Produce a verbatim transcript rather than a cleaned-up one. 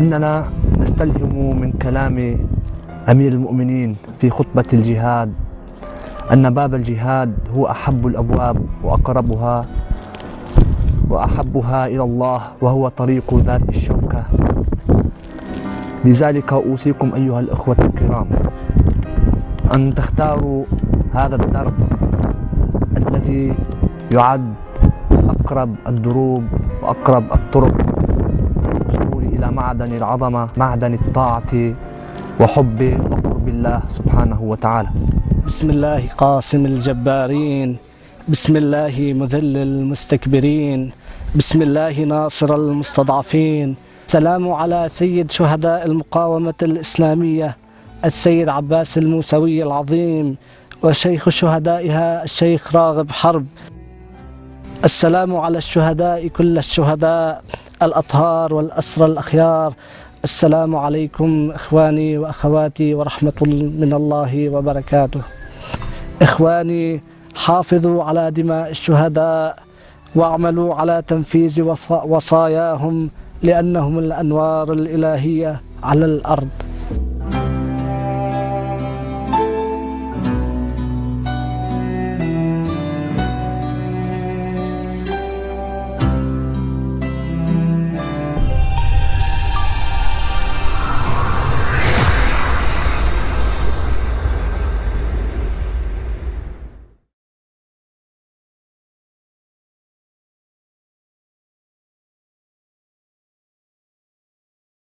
إننا نستلهم من كلام أمير المؤمنين في خطبة الجهاد أن باب الجهاد هو أحب الأبواب وأقربها وأحبها إلى الله، وهو طريق ذات الشوكة. لذلك أوصيكم أيها الأخوة الكرام أن تختاروا هذا الدرب الذي يعد أقرب الدروب وأقرب الطرق للوصول إلى معدن العظمة، معدن الطاعة وحب وقرب الله سبحانه وتعالى. بسم الله قاسم الجبارين، بسم الله مذل المستكبرين، بسم الله ناصر المستضعفين. سلام على سيد شهداء المقاومة الإسلامية السيد عباس الموسوي العظيم، وشيخ شهدائها الشيخ راغب حرب. السلام على الشهداء كل الشهداء الأطهار والأسرى الأخيار. السلام عليكم إخواني وأخواتي ورحمة من الله وبركاته. إخواني، حافظوا على دماء الشهداء واعملوا على تنفيذ وصاياهم، لأنهم الأنوار الإلهية على الأرض.